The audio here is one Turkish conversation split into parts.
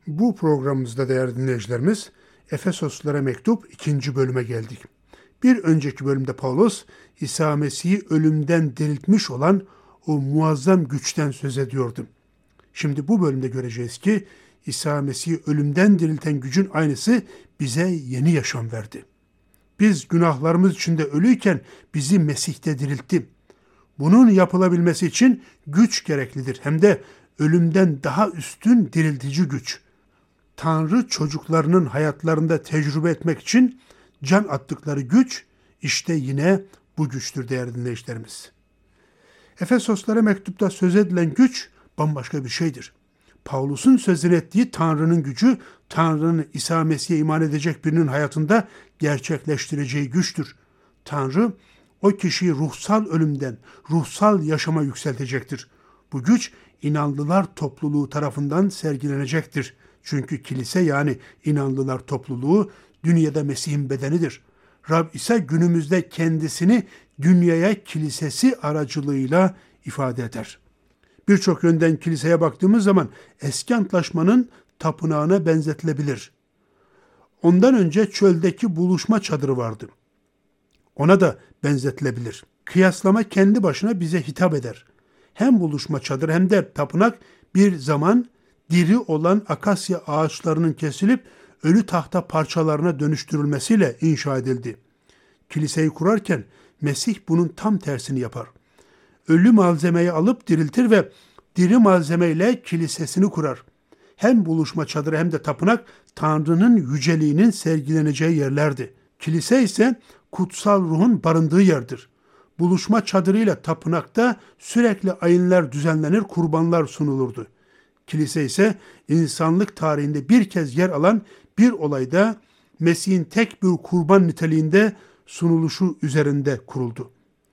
Bu programımızda değerli dinleyicilerimiz, Efesoslulara mektup 2. bölüme geldik. Bir önceki bölümde Pavlos, İsa Mesih'i ölümden diriltmiş olan o muazzam güçten söz ediyordu. Şimdi bu bölümde göreceğiz ki İsa Mesih'i ölümden dirilten gücün aynısı bize yeni yaşam verdi. Biz günahlarımız içinde ölüyken bizi Mesih'te diriltti. Bunun yapılabilmesi için güç gereklidir. Hem de ölümden daha üstün diriltici güç. Tanrı çocuklarının hayatlarında tecrübe etmek için can attıkları güç işte yine bu güçtür değerli dinleyicilerimiz. Efesoslara mektupta söz edilen güç bambaşka bir şeydir. Pavlus'un sözünü ettiği Tanrı'nın gücü, Tanrı'nın İsa Mesih'e iman edecek birinin hayatında gerçekleştireceği güçtür. Tanrı o kişiyi ruhsal ölümden ruhsal yaşama yükseltecektir. Bu güç inanlılar topluluğu tarafından sergilenecektir. Çünkü kilise yani inanlılar topluluğu dünyada Mesih'in bedenidir. Rab ise günümüzde kendisini dünyaya kilisesi aracılığıyla ifade eder. Birçok yönden kiliseye baktığımız zaman eski antlaşmanın tapınağına benzetilebilir. Ondan önce çöldeki buluşma çadırı vardı. Ona da benzetilebilir. Kıyaslama kendi başına bize hitap eder. Hem buluşma çadırı hem de tapınak bir zaman diri olan akasya ağaçlarının kesilip ölü tahta parçalarına dönüştürülmesiyle inşa edildi. Kiliseyi kurarken Mesih bunun tam tersini yapar. Ölü malzemeyi alıp diriltir ve diri malzemeyle kilisesini kurar. Hem buluşma çadırı hem de tapınak Tanrı'nın yüceliğinin sergileneceği yerlerdi. Kilise ise kutsal ruhun barındığı yerdir. Buluşma çadırıyla tapınakta sürekli ayinler düzenlenir, kurbanlar sunulurdu. Kilise ise insanlık tarihinde bir kez yer alan bir olayda Mesih'in tek bir kurban niteliğinde sunuluşu üzerinde kuruldu.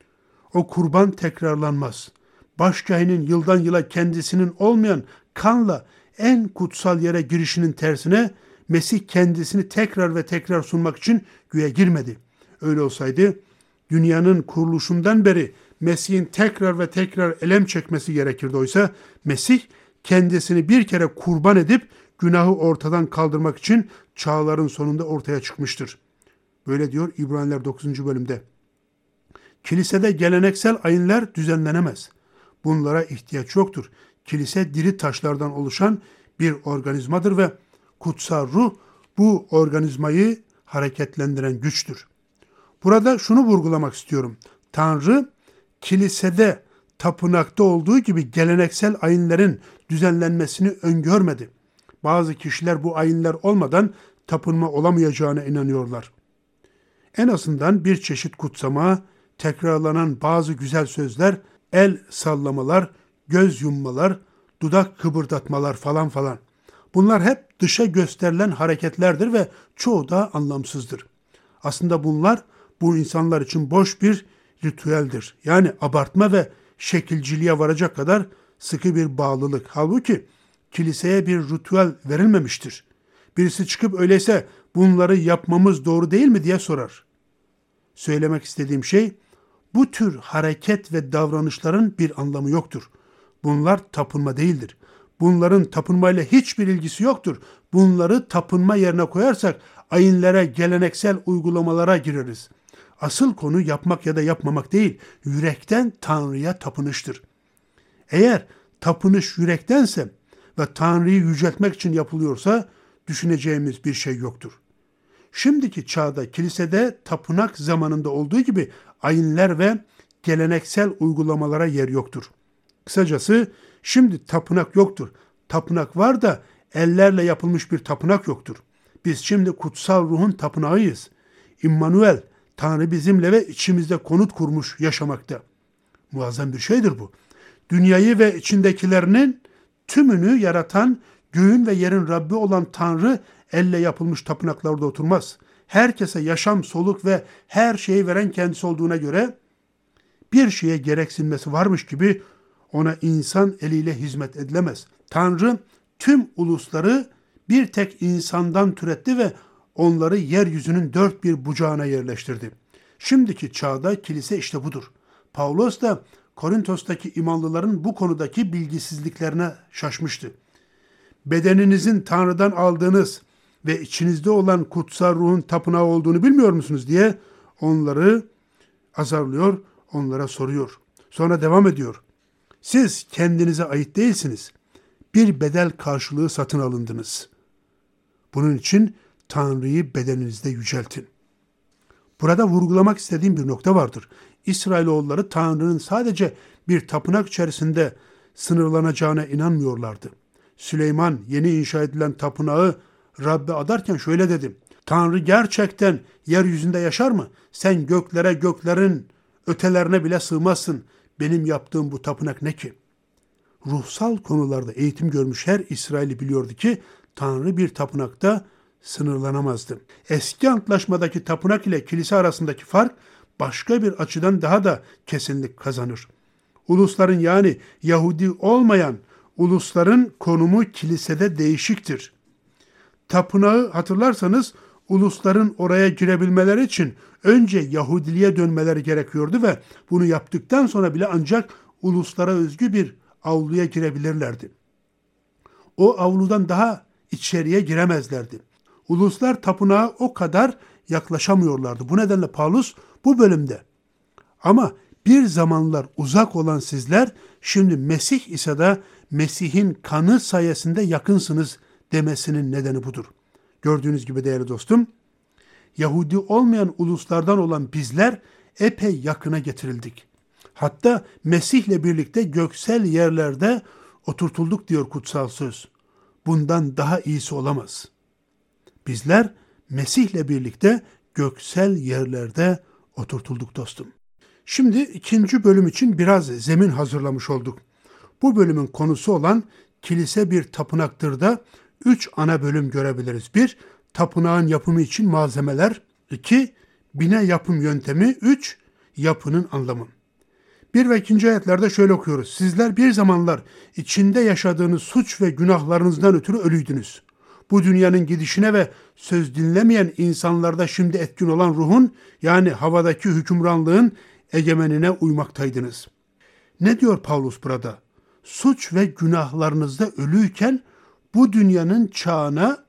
O kurban tekrarlanmaz. Başkahinin yıldan yıla kendisinin olmayan kanla en kutsal yere girişinin tersine Mesih kendisini tekrar ve tekrar sunmak için güya girmedi. Öyle olsaydı dünyanın kuruluşundan beri Mesih'in tekrar ve tekrar elem çekmesi gerekirdi. Oysa Mesih kendisini bir kere kurban edip günahı ortadan kaldırmak için çağların sonunda ortaya çıkmıştır. Böyle diyor İbraniler 9. bölümde. Kilisede geleneksel ayinler düzenlenemez. Bunlara ihtiyaç yoktur. Kilise diri taşlardan oluşan bir organizmadır ve kutsal ruh bu organizmayı hareketlendiren güçtür. Burada şunu vurgulamak istiyorum. Tanrı kilisede, tapınakta olduğu gibi geleneksel ayinlerin düzenlenmesini öngörmedi. Bazı kişiler bu ayinler olmadan tapınma olamayacağına inanıyorlar. En azından bir çeşit kutsama, tekrarlanan bazı güzel sözler, el sallamalar, göz yummalar, dudak kıpırdatmalar falan. Bunlar hep dışa gösterilen hareketlerdir ve çoğu da anlamsızdır. Aslında bunlar bu insanlar için boş bir ritüeldir. Yani abartma ve şekilciliğe varacak kadar sıkı bir bağlılık. Halbuki kiliseye bir ritüel verilmemiştir. Birisi çıkıp öyleyse bunları yapmamız doğru değil mi diye sorar. Söylemek istediğim şey, bu tür hareket ve davranışların bir anlamı yoktur. Bunlar tapınma değildir. Bunların tapınmayla hiçbir ilgisi yoktur. Bunları tapınma yerine koyarsak ayinlere, geleneksel uygulamalara gireriz. Asıl konu yapmak ya da yapmamak değil, yürekten Tanrı'ya tapınıştır. Eğer tapınış yürektense ve Tanrı'yı yüceltmek için yapılıyorsa düşüneceğimiz bir şey yoktur. Şimdiki çağda kilisede tapınak zamanında olduğu gibi ayinler ve geleneksel uygulamalara yer yoktur. Kısacası şimdi tapınak yoktur. Tapınak var da ellerle yapılmış bir tapınak yoktur. Biz şimdi kutsal ruhun tapınağıyız. İmmanuel, Tanrı bizimle ve içimizde konut kurmuş yaşamakta. Muazzam bir şeydir bu. Dünyayı ve içindekilerinin tümünü yaratan, göğün ve yerin Rabbi olan Tanrı elle yapılmış tapınaklarda oturmaz. Herkese yaşam, soluk ve her şeyi veren kendisi olduğuna göre bir şeye gereksinmesi varmış gibi ona insan eliyle hizmet edilemez. Tanrı tüm ulusları bir tek insandan türetti ve onları yeryüzünün dört bir bucağına yerleştirdi. Şimdiki çağda kilise işte budur. Pavlos da Korintos'taki imanlıların bu konudaki bilgisizliklerine şaşmıştı. bedeninizin Tanrı'dan aldığınız ve içinizde olan kutsal ruhun tapınağı olduğunu bilmiyor musunuz diye onları azarlıyor, onlara soruyor. Sonra devam ediyor. Siz kendinize ait değilsiniz. Bir bedel karşılığı satın alındınız. Bunun için Tanrı'yı bedeninizde yüceltin. Burada vurgulamak istediğim bir nokta vardır. İsrailoğulları Tanrı'nın sadece bir tapınak içerisinde sınırlanacağına inanmıyorlardı. Süleyman yeni inşa edilen tapınağı Rabbe adarken şöyle dedi. Tanrı gerçekten yeryüzünde yaşar mı? Sen göklere, göklerin ötelerine bile sığmazsın. Benim yaptığım bu tapınak ne ki? Ruhsal konularda eğitim görmüş her İsrailli biliyordu ki Tanrı bir tapınakta sınırlanamazdı. Eski antlaşmadaki tapınak ile kilise arasındaki fark başka bir açıdan daha da kesinlik kazanır. Ulusların yani Yahudi olmayan ulusların konumu kilisede değişiktir. Tapınağı hatırlarsanız ulusların oraya girebilmeleri için önce Yahudiliğe dönmeleri gerekiyordu ve bunu yaptıktan sonra bile ancak uluslara özgü bir avluya girebilirlerdi. O avludan daha içeriye giremezlerdi. Uluslar tapınağa o kadar yaklaşamıyorlardı. Bu nedenle Paulus bu bölümde ama bir zamanlar uzak olan sizler şimdi Mesih İsa'da Mesih'in kanı sayesinde yakınsınız demesinin nedeni budur. Gördüğünüz gibi değerli dostum, Yahudi olmayan uluslardan olan bizler epey yakına getirildik. Hatta Mesih'le birlikte göksel yerlerde oturtulduk diyor kutsal söz. Bundan daha iyisi olamaz. Bizler Mesih'le birlikte göksel yerlerde oturtulduk dostum. Şimdi ikinci bölüm için biraz zemin hazırlamış olduk. Bu bölümün konusu olan kilise bir tapınaktır da 3 ana bölüm görebiliriz. 1. Tapınağın yapımı için malzemeler. 2. Bine yapım yöntemi. 3. Yapının anlamı. 1 ve 2. ayetlerde şöyle okuyoruz. Sizler bir zamanlar içinde yaşadığınız suç ve günahlarınızdan ötürü ölüydünüz. Bu dünyanın gidişine ve söz dinlemeyen insanlarda şimdi etkin olan ruhun yani havadaki hükümranlığın egemenine uymaktaydınız. Ne diyor Paulus burada? Suç ve günahlarınızda ölüyken bu dünyanın çağına,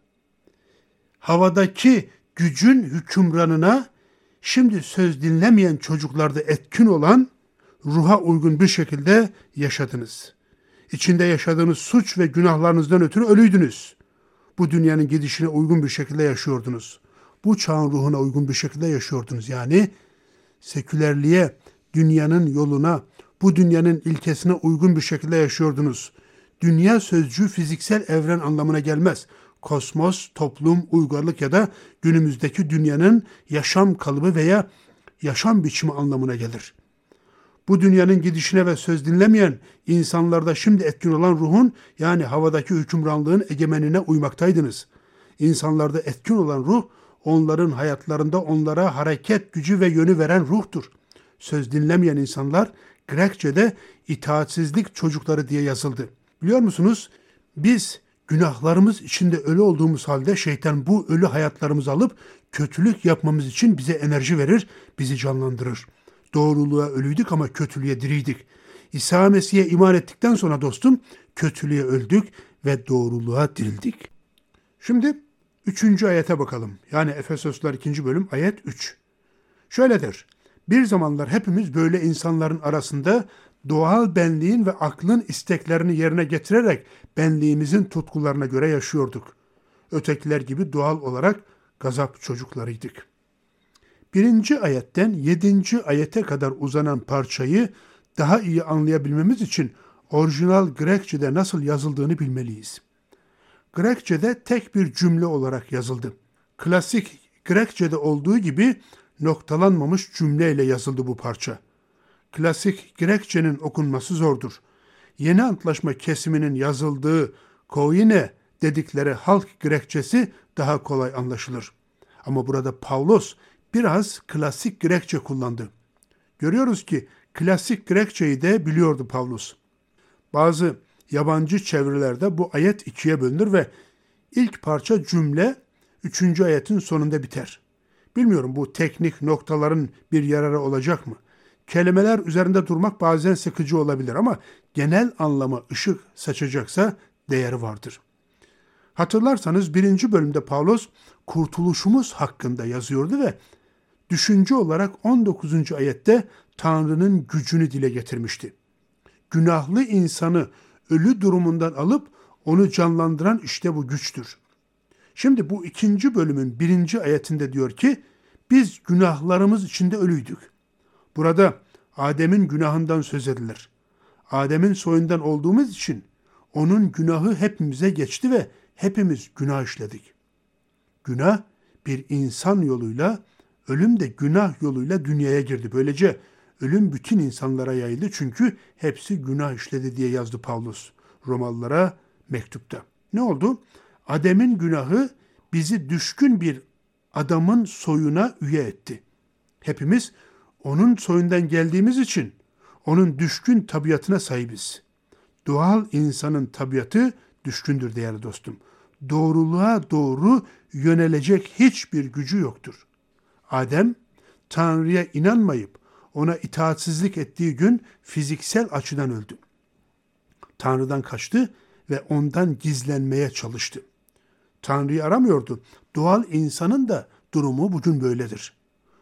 havadaki gücün hükümranına, şimdi söz dinlemeyen çocuklarda etkin olan ruha uygun bir şekilde yaşadınız. İçinde yaşadığınız suç ve günahlarınızdan ötürü ölüydünüz. Bu dünyanın gidişine uygun bir şekilde yaşıyordunuz. Bu çağın ruhuna uygun bir şekilde yaşıyordunuz. Yani sekülerliğe, dünyanın yoluna, bu dünyanın ilkesine uygun bir şekilde yaşıyordunuz. Dünya sözcüğü fiziksel evren anlamına gelmez. Kosmos, toplum, uygarlık ya da günümüzdeki dünyanın yaşam kalıbı veya yaşam biçimi anlamına gelir. Bu dünyanın gidişine ve söz dinlemeyen insanlarda şimdi etkin olan ruhun yani havadaki hükümranlığın egemenine uymaktaydınız. İnsanlarda etkin olan ruh onların hayatlarında onlara hareket gücü ve yönü veren ruhtur. Söz dinlemeyen insanlar Grekçe'de itaatsizlik çocukları diye yazıldı. Biliyor musunuz? Biz günahlarımız içinde ölü olduğumuz halde şeytan bu ölü hayatlarımızı alıp kötülük yapmamız için bize enerji verir, bizi canlandırır. Doğruluğa ölüydük ama kötülüğe diriydik. İsa Mesih'e iman ettikten sonra dostum kötülüğe öldük ve doğruluğa dirildik. Şimdi 3. ayete bakalım. Yani Efesoslar 2. bölüm ayet 3. Şöyle der. Bir zamanlar hepimiz böyle insanların arasında doğal benliğin ve aklın isteklerini yerine getirerek benliğimizin tutkularına göre yaşıyorduk. Ötekiler gibi doğal olarak gazap çocuklarıydık. 1. ayetten 7. ayete kadar uzanan parçayı daha iyi anlayabilmemiz için orijinal Grekçe'de nasıl yazıldığını bilmeliyiz. Grekçe'de tek bir cümle olarak yazıldı. Klasik Grekçe'de olduğu gibi noktalanmamış cümleyle yazıldı bu parça. Klasik Grekçe'nin okunması zordur. Yeni Antlaşma kesiminin yazıldığı koine dedikleri halk Grekçesi daha kolay anlaşılır. Ama burada Pavlos biraz klasik Grekçe kullandı. Görüyoruz ki klasik Grekçeyi de biliyordu Pavlos. Bazı yabancı çevirilerde bu ayet 2'ye bölünür ve ilk parça cümle 3. ayetin sonunda biter. Bilmiyorum bu teknik noktaların bir yararı olacak mı? Kelimeler üzerinde durmak bazen sıkıcı olabilir ama genel anlama ışık saçacaksa değeri vardır. Hatırlarsanız 1. bölümde Pavlos kurtuluşumuz hakkında yazıyordu ve düşünce olarak 19. ayette Tanrı'nın gücünü dile getirmişti. Günahlı insanı ölü durumundan alıp onu canlandıran işte bu güçtür. Şimdi bu 2. bölümün 1. ayetinde diyor ki, biz günahlarımız içinde ölüydük. Burada Adem'in günahından söz edilir. Adem'in soyundan olduğumuz için onun günahı hepimize geçti ve hepimiz günah işledik. Günah bir insan yoluyla, ölüm de günah yoluyla dünyaya girdi. Böylece ölüm bütün insanlara yayıldı çünkü hepsi günah işledi diye yazdı Pavlus Romalılara mektupta. Ne oldu? Adem'in günahı bizi düşkün bir adamın soyuna üye etti. Hepimiz onun soyundan geldiğimiz için onun düşkün tabiatına sahibiz. Doğal insanın tabiatı düşkündür değerli dostum. Doğruluğa doğru yönelecek hiçbir gücü yoktur. Adem, Tanrı'ya inanmayıp ona itaatsizlik ettiği gün fiziksel açıdan öldü. Tanrı'dan kaçtı ve ondan gizlenmeye çalıştı. Tanrı'yı aramıyordu. Doğal insanın da durumu bugün böyledir.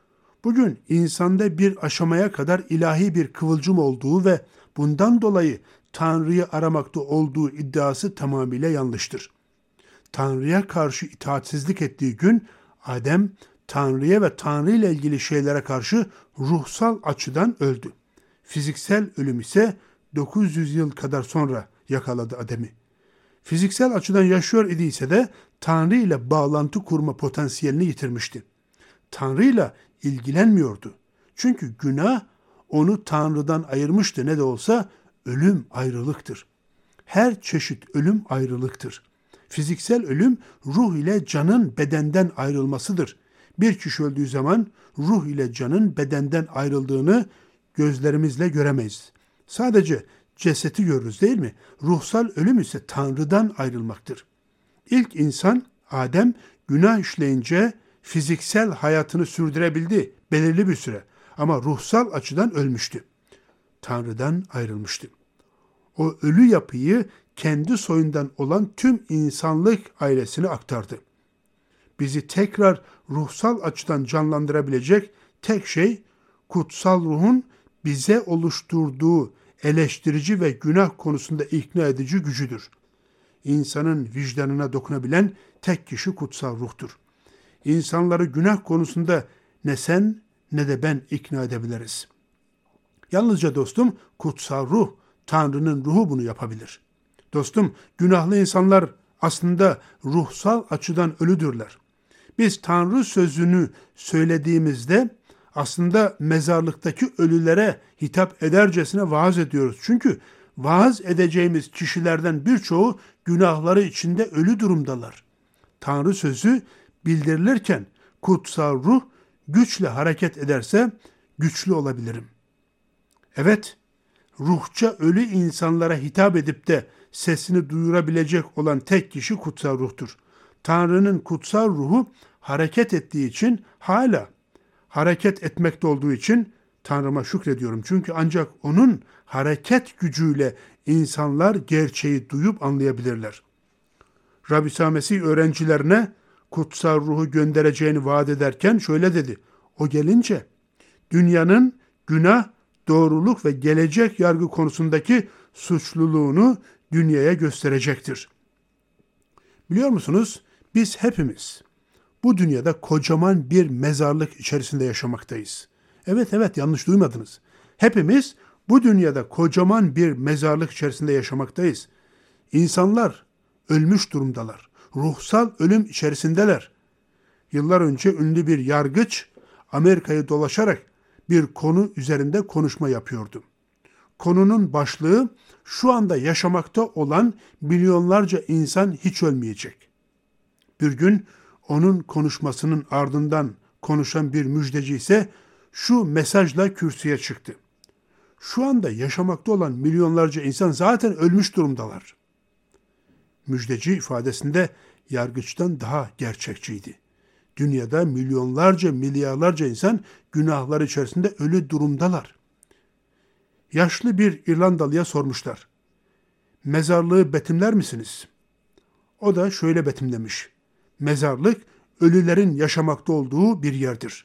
Bugün insanda bir aşamaya kadar ilahi bir kıvılcım olduğu ve bundan dolayı Tanrı'yı aramakta olduğu iddiası tamamıyla yanlıştır. Tanrı'ya karşı itaatsizlik ettiği gün Adem Tanrı'ya ve Tanrı ile ilgili şeylere karşı ruhsal açıdan öldü. Fiziksel ölüm ise 900 yıl kadar sonra yakaladı Adem'i. Fiziksel açıdan yaşıyor idiyse de Tanrı ile bağlantı kurma potansiyelini yitirmişti. Tanrı ile ilgilenmiyordu. Çünkü günah onu Tanrı'dan ayırmıştı. Ne de olsa ölüm ayrılıktır. Her çeşit ölüm ayrılıktır. Fiziksel ölüm ruh ile canın bedenden ayrılmasıdır. Bir kişi öldüğü zaman ruh ile canın bedenden ayrıldığını gözlerimizle göremeyiz. Sadece cesedi görürüz değil mi? Ruhsal ölüm ise Tanrı'dan ayrılmaktır. İlk insan Adem günah işleyince fiziksel hayatını sürdürebildi belirli bir süre ama ruhsal açıdan ölmüştü. Tanrı'dan ayrılmıştı. O ölü yapıyı kendi soyundan olan tüm insanlık ailesine aktardı. Bizi tekrar ruhsal açıdan canlandırabilecek tek şey kutsal ruhun bize oluşturduğu eleştirici ve günah konusunda ikna edici gücüdür. İnsanın vicdanına dokunabilen tek kişi kutsal ruhtur. İnsanları günah konusunda ne sen ne de ben ikna edebiliriz. Yalnızca dostum kutsal ruh, Tanrı'nın ruhu bunu yapabilir. Dostum, günahlı insanlar aslında ruhsal açıdan ölüdürler. Biz Tanrı sözünü söylediğimizde aslında mezarlıktaki ölülere hitap edercesine vaaz ediyoruz. Çünkü vaaz edeceğimiz kişilerden birçoğu günahları içinde ölü durumdalar. Tanrı sözü bildirilirken kutsal ruh güçle hareket ederse güçlü olabilirim. Evet, ruhça ölü insanlara hitap edip de sesini duyurabilecek olan tek kişi kutsal ruhtur. Tanrı'nın kutsal ruhu hareket ettiği için hala hareket etmekte olduğu için Tanrı'ma şükrediyorum. Çünkü ancak onun hareket gücüyle insanlar gerçeği duyup anlayabilirler. Rabbi İsa Mesih öğrencilerine kutsal ruhu göndereceğini vaat ederken şöyle dedi. O gelince dünyanın günah, doğruluk ve gelecek yargı konusundaki suçluluğunu dünyaya gösterecektir. Biliyor musunuz? Biz hepimiz bu dünyada kocaman bir mezarlık içerisinde yaşamaktayız. Evet yanlış duymadınız. Hepimiz bu dünyada kocaman bir mezarlık içerisinde yaşamaktayız. İnsanlar ölmüş durumdalar. Ruhsal ölüm içerisindeler. Yıllar önce ünlü bir yargıç Amerika'yı dolaşarak bir konu üzerinde konuşma yapıyordu. Konunun başlığı şu anda yaşamakta olan milyonlarca insan hiç ölmeyecek. Bir gün onun konuşmasının ardından konuşan bir müjdeci ise şu mesajla kürsüye çıktı. Şu anda yaşamakta olan milyonlarca insan zaten ölmüş durumdalar. Müjdeci ifadesinde yargıçtan daha gerçekçiydi. Dünyada milyonlarca, milyarlarca insan günahlar içerisinde ölü durumdalar. Yaşlı bir İrlandalıya sormuşlar. Mezarlığı betimler misiniz? O da şöyle betimlemiş: mezarlık ölülerin yaşamakta olduğu bir yerdir.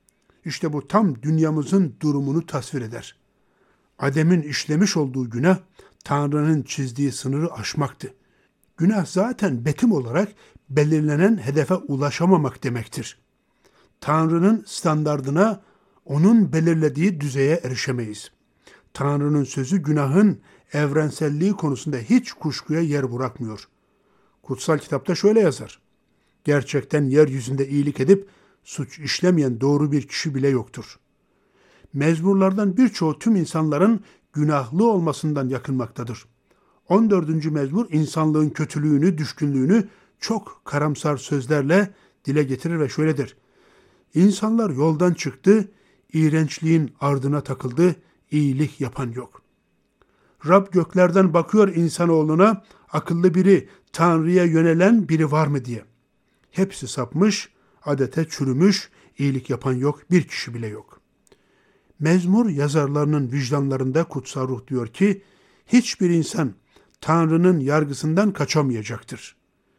İşte bu tam dünyamızın durumunu tasvir eder. Adem'in işlemiş olduğu günah, Tanrı'nın çizdiği sınırı aşmaktı. Günah zaten betim olarak belirlenen hedefe ulaşamamak demektir. Tanrı'nın standardına, onun belirlediği düzeye erişemeyiz. Tanrı'nın sözü günahın evrenselliği konusunda hiç kuşkuya yer bırakmıyor. Kutsal kitapta şöyle yazar: gerçekten yeryüzünde iyilik edip suç işlemeyen doğru bir kişi bile yoktur. Mezmurlardan birçoğu tüm insanların günahlı olmasından yakınmaktadır. 14. mezmur insanlığın kötülüğünü, düşkünlüğünü çok karamsar sözlerle dile getirir ve şöyledir: İnsanlar yoldan çıktı, iğrençliğin ardına takıldı, iyilik yapan yok. Rab göklerden bakıyor insanoğluna, akıllı biri, Tanrı'ya yönelen biri var mı diye. Hepsi sapmış, adete çürümüş, iyilik yapan yok, bir kişi bile yok. Mezmur yazarlarının vicdanlarında kutsal ruh diyor ki, hiçbir insan Tanrı'nın yargısından kaçamayacaktır.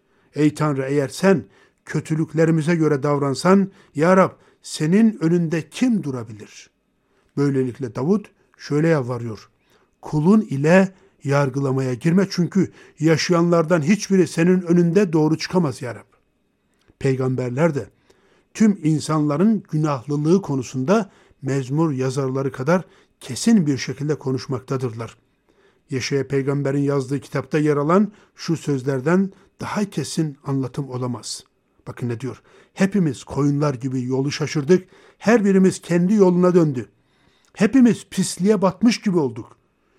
Ey Tanrı, eğer sen kötülüklerimize göre davransan, Ya Rab, senin önünde kim durabilir? Böylelikle Davud şöyle yalvarıyor: kulun ile yargılamaya girme, çünkü yaşayanlardan hiçbiri senin önünde doğru çıkamaz Ya Rab. Peygamberler de tüm insanların günahlılığı konusunda mezmur yazarları kadar kesin bir şekilde konuşmaktadırlar. Yeşaya peygamberin yazdığı kitapta yer alan şu sözlerden daha kesin anlatım olamaz. Bakın ne diyor: hepimiz koyunlar gibi yolu şaşırdık, her birimiz kendi yoluna döndü. Hepimiz pisliğe batmış gibi olduk.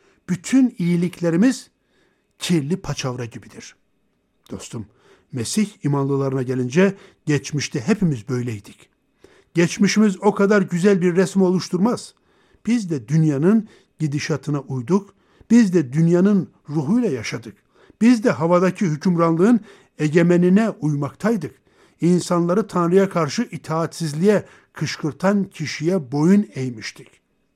Bütün iyiliklerimiz kirli paçavra gibidir. Dostum, Mesih imanlılarına gelince geçmişte hepimiz böyleydik. Geçmişimiz o kadar güzel bir resim oluşturmaz. Biz de dünyanın gidişatına uyduk. Biz de dünyanın ruhuyla yaşadık. Biz de havadaki hükümranlığın egemenine uymaktaydık. İnsanları Tanrı'ya karşı itaatsizliğe kışkırtan kişiye boyun eğmiştik.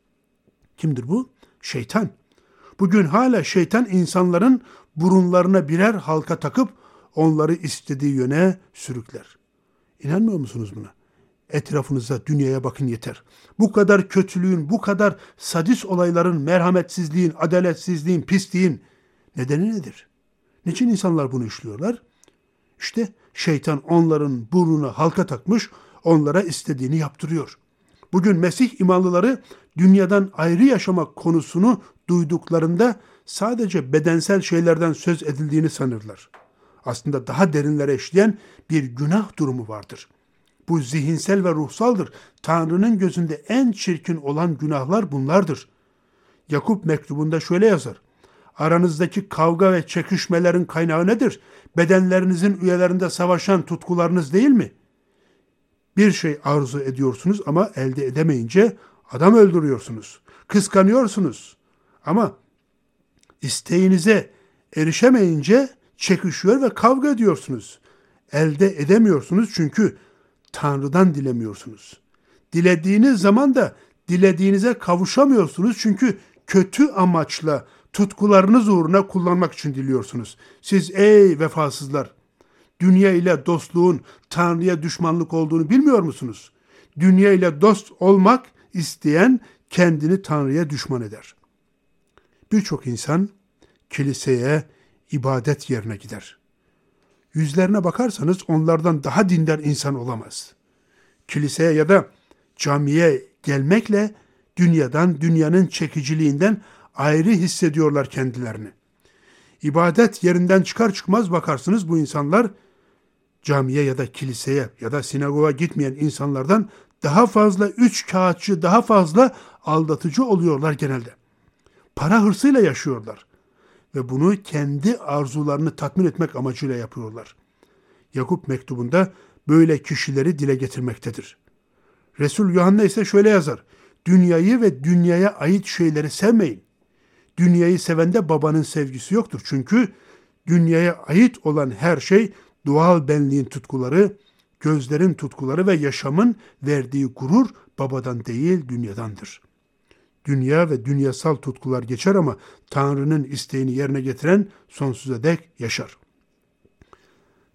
Kimdir bu? Şeytan. Bugün hala şeytan insanların burunlarına birer halka takıp onları istediği yöne sürükler. İnanmıyor musunuz buna? Etrafınıza, dünyaya bakın yeter. Bu kadar kötülüğün, bu kadar sadist olayların, merhametsizliğin, adaletsizliğin, pisliğin nedeni nedir? Niçin insanlar bunu işliyorlar? İşte şeytan onların burnuna halka takmış, onlara istediğini yaptırıyor. Bugün Mesih imanlıları dünyadan ayrı yaşamak konusunu duyduklarında sadece bedensel şeylerden söz edildiğini sanırlar. Aslında daha derinlere işleyen bir günah durumu vardır. Bu zihinsel ve ruhsaldır. Tanrı'nın gözünde en çirkin olan günahlar bunlardır. Yakup mektubunda şöyle yazar: aranızdaki kavga ve çekişmelerin kaynağı nedir? Bedenlerinizin üyelerinde savaşan tutkularınız değil mi? Bir şey arzu ediyorsunuz ama elde edemeyince adam öldürüyorsunuz. Kıskanıyorsunuz ama isteğinize erişemeyince çekişiyor ve kavga ediyorsunuz. Elde edemiyorsunuz çünkü Tanrı'dan dilemiyorsunuz. Dilediğiniz zaman da dilediğinize kavuşamıyorsunuz çünkü kötü amaçla tutkularınız uğruna kullanmak için diliyorsunuz. Siz ey vefasızlar, dünya ile dostluğun Tanrı'ya düşmanlık olduğunu bilmiyor musunuz? Dünya ile dost olmak isteyen kendini Tanrı'ya düşman eder. Birçok insan kiliseye, ibadet yerine gider. Yüzlerine bakarsanız onlardan daha dindar insan olamaz. Kiliseye ya da camiye gelmekle dünyadan, dünyanın çekiciliğinden ayrı hissediyorlar kendilerini. İbadet yerinden çıkar çıkmaz bakarsınız bu insanlar camiye ya da kiliseye ya da sinagoga gitmeyen insanlardan daha fazla üçkağıtçı, daha fazla aldatıcı oluyorlar genelde. Para hırsıyla yaşıyorlar ve bunu kendi arzularını tatmin etmek amacıyla yapıyorlar. Yakup mektubunda böyle kişileri dile getirmektedir. Resul Yuhanna ise şöyle yazar: dünyayı ve dünyaya ait şeyleri sevmeyin. Dünyayı sevende babanın sevgisi yoktur. Çünkü dünyaya ait olan her şey doğal benliğin tutkuları, gözlerin tutkuları ve yaşamın verdiği gurur babadan değil dünyadandır. Dünya ve dünyasal tutkular geçer ama Tanrı'nın isteğini yerine getiren sonsuza dek yaşar.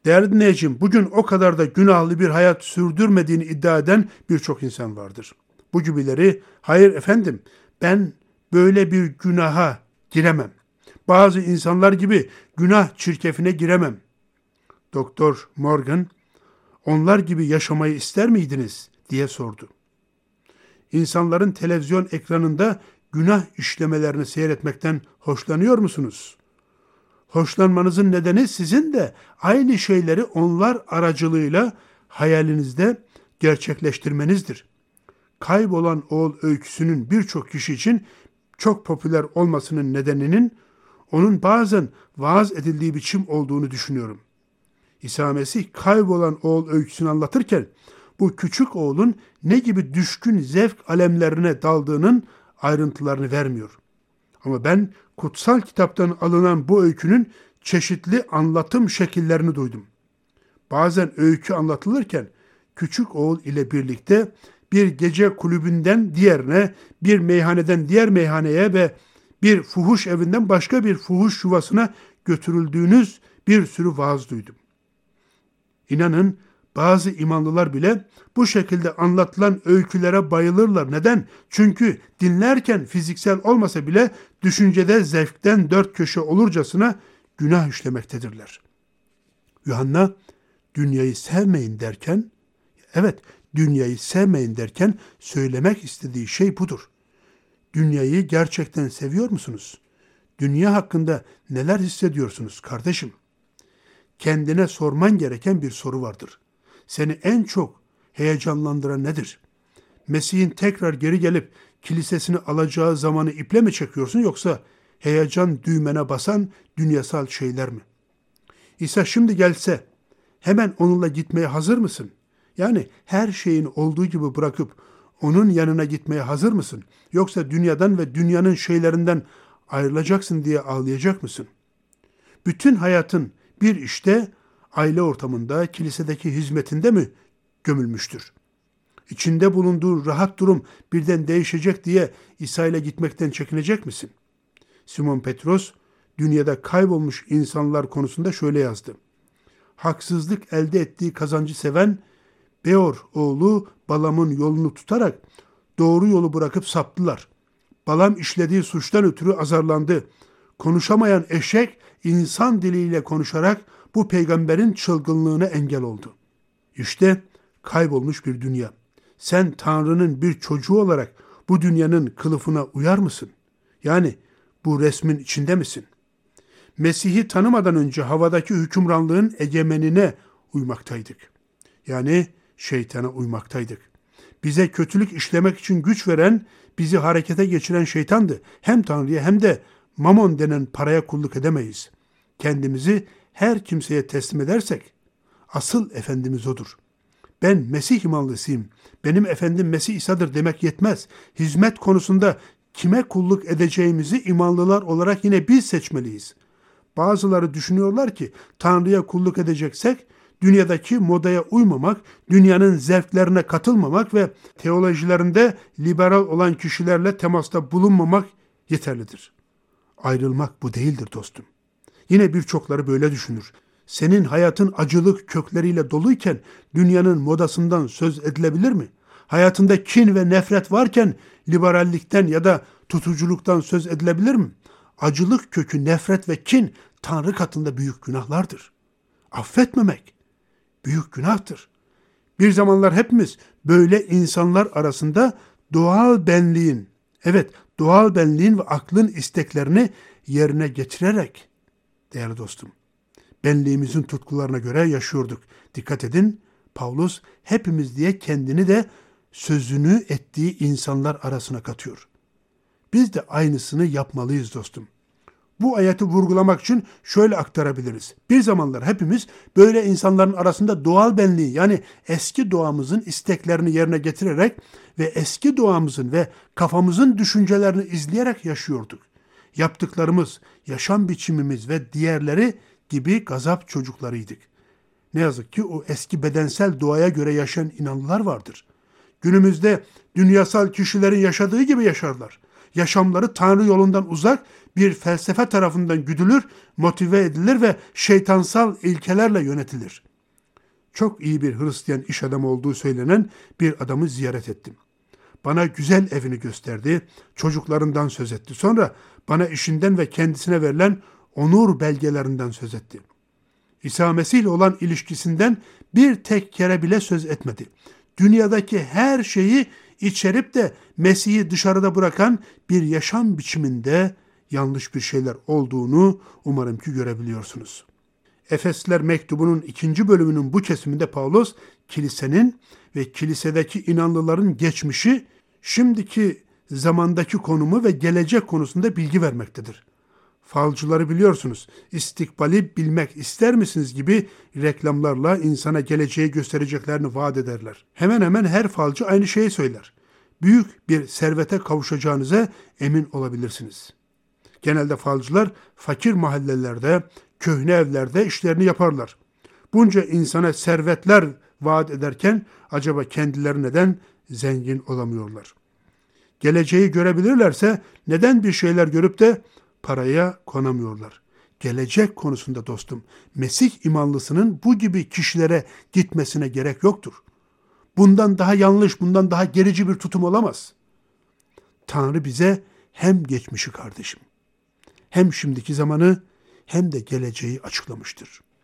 Değerli dinleyicim, bugün o kadar da günahlı bir hayat sürdürmediğini iddia eden birçok insan vardır. Bu gibileri, hayır efendim ben böyle bir günaha giremem. Bazı insanlar gibi günah çirkefine giremem. Doktor Morgan, onlar gibi yaşamayı ister miydiniz diye sordu. İnsanların televizyon ekranında günah işlemelerini seyretmekten hoşlanıyor musunuz? Hoşlanmanızın nedeni sizin de aynı şeyleri onlar aracılığıyla hayalinizde gerçekleştirmenizdir. Kaybolan Oğul öyküsünün birçok kişi için çok popüler olmasının nedeninin onun bazen vaaz edildiği biçim olduğunu düşünüyorum. İsa Mesih kaybolan oğul öyküsünü anlatırken bu küçük oğlun ne gibi düşkün zevk alemlerine daldığının ayrıntılarını vermiyor. Ama ben kutsal kitaptan alınan bu öykünün çeşitli anlatım şekillerini duydum. Bazen öykü anlatılırken küçük oğul ile birlikte bir gece kulübünden diğerine, bir meyhaneden diğer meyhaneye ve bir fuhuş evinden başka bir fuhuş yuvasına götürüldüğünüz bir sürü vaaz duydum. İnanın bazı imanlılar bile bu şekilde anlatılan öykülere bayılırlar. Neden? Çünkü dinlerken fiziksel olmasa bile düşüncede zevkten dört köşe olurcasına günah işlemektedirler. Yuhanna dünyayı sevmeyin derken, evet dünyayı sevmeyin derken söylemek istediği şey budur. Dünyayı gerçekten seviyor musunuz? Dünya hakkında neler hissediyorsunuz kardeşim? Kendine sorman gereken bir soru vardır. Seni en çok heyecanlandıran nedir? Mesih'in tekrar geri gelip kilisesini alacağı zamanı iple mi çekiyorsun yoksa heyecan düğmene basan dünyasal şeyler mi? İsa şimdi gelse hemen onunla gitmeye hazır mısın? Yani her şeyin olduğu gibi bırakıp onun yanına gitmeye hazır mısın? Yoksa dünyadan ve dünyanın şeylerinden ayrılacaksın diye ağlayacak mısın? Bütün hayatın bir işte aile ortamında, kilisedeki hizmetinde mi gömülmüştür? İçinde bulunduğu rahat durum birden değişecek diye İsa ile gitmekten çekinecek misin? Simon Petros, dünyada kaybolmuş insanlar konusunda şöyle yazdı. Haksızlık elde ettiği kazancı seven, Beor oğlu Balam'ın yolunu tutarak doğru yolu bırakıp saptılar. Balam işlediği suçtan ötürü azarlandı. Konuşamayan eşek insan diliyle konuşarak bu peygamberin çılgınlığına engel oldu. İşte kaybolmuş bir dünya. Sen Tanrı'nın bir çocuğu olarak bu dünyanın kılıfına uyar mısın? Yani bu resmin içinde misin? Mesih'i tanımadan önce havadaki hükümranlığın egemenine uymaktaydık. Yani şeytana uymaktaydık. Bize kötülük işlemek için güç veren, bizi harekete geçiren şeytandı. Hem Tanrı'ya hem de mamon denen paraya kulluk edemeyiz. Kendimizi her kimseye teslim edersek asıl efendimiz odur. Ben Mesih imanlısıyım, benim efendim Mesih İsa'dır demek yetmez. Hizmet konusunda kime kulluk edeceğimizi imanlılar olarak yine biz seçmeliyiz. Bazıları düşünüyorlar ki Tanrı'ya kulluk edeceksek dünyadaki modaya uymamak, dünyanın zevklerine katılmamak ve teolojilerinde liberal olan kişilerle temasta bulunmamak yeterlidir. Ayrılmak bu değildir dostum. Yine birçokları böyle düşünür. Senin hayatın acılık kökleriyle doluyken dünyanın modasından söz edilebilir mi? Hayatında kin ve nefret varken liberallikten ya da tutuculuktan söz edilebilir mi? Acılık kökü, nefret ve kin Tanrı katında büyük günahlardır. Affetmemek büyük günahtır. Bir zamanlar hepimiz böyle insanlar arasında doğal benliğin, evet doğal benliğin ve aklın isteklerini yerine getirerek, değerli dostum, benliğimizin tutkularına göre yaşıyorduk. Dikkat edin, Pavlus hepimiz diye kendini de sözünü ettiği insanlar arasına katıyor. Biz de aynısını yapmalıyız dostum. Bu ayeti vurgulamak için şöyle aktarabiliriz. Bir zamanlar hepimiz böyle insanların arasında doğal benliği yani eski doğamızın isteklerini yerine getirerek ve eski doğamızın ve kafamızın düşüncelerini izleyerek yaşıyorduk. Yaptıklarımız, yaşam biçimimiz ve diğerleri gibi gazap çocuklarıydık. Ne yazık ki o eski bedensel doğaya göre yaşayan inanlılar vardır. Günümüzde dünyasal kişilerin yaşadığı gibi yaşarlar. yaşamları Tanrı yolundan uzak bir felsefe tarafından güdülür, motive edilir ve şeytansal ilkelerle yönetilir. Çok iyi bir Hristiyan iş adamı olduğu söylenen bir adamı ziyaret ettim. Bana güzel evini gösterdi, çocuklarından söz etti. Sonra bana işinden ve kendisine verilen onur belgelerinden söz etti. İsa Mesih ile olan ilişkisinden bir tek kere bile söz etmedi. Dünyadaki her şeyi içerip de Mesih'i dışarıda bırakan bir yaşam biçiminde yanlış bir şeyler olduğunu umarım ki görebiliyorsunuz. Efesliler mektubunun 2. bölümünün bu kesiminde Pavlos, kilisenin ve kilisedeki inanlıların geçmişi, şimdiki zamandaki konumu ve gelecek konusunda bilgi vermektedir. Falcıları biliyorsunuz, istikbali bilmek ister misiniz gibi reklamlarla insana geleceği göstereceklerini vaat ederler. Hemen hemen her falcı aynı şeyi söyler. Büyük bir servete kavuşacağınıza emin olabilirsiniz. Genelde falcılar fakir mahallelerde, köhne evlerde işlerini yaparlar. Bunca insana servetler vaat ederken acaba kendileri neden zengin olamıyorlar? Geleceği görebilirlerse neden bir şeyler görüp de paraya konamıyorlar? Gelecek konusunda dostum, Mesih imanlısının bu gibi kişilere gitmesine gerek yoktur. Bundan daha yanlış, bundan daha gerici bir tutum olamaz. Tanrı bize hem geçmişi kardeşim, hem şimdiki zamanı hem de geleceği açıklamıştır.